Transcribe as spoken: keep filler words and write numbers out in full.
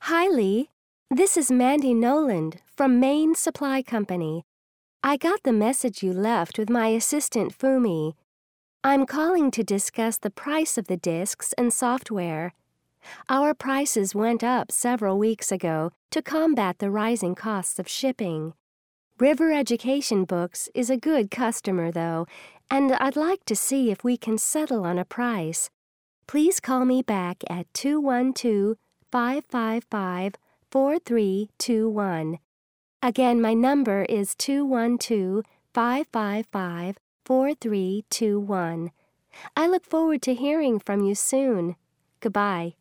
Hi, Lee. This is Mandy Noland from Maine Supply Company. I got the message you left with my assistant Fumi. I'm calling to discuss the price of the discs and software. Our prices went up several weeks ago to combat the rising costs of shipping. River Education Books is a good customer, though, and I'd like to see if we can settle on a price. Please call me back at two one two, five five five, four three two one. Again, my number is two one two, five five five, four three two one. I look forward to hearing from you soon. Goodbye.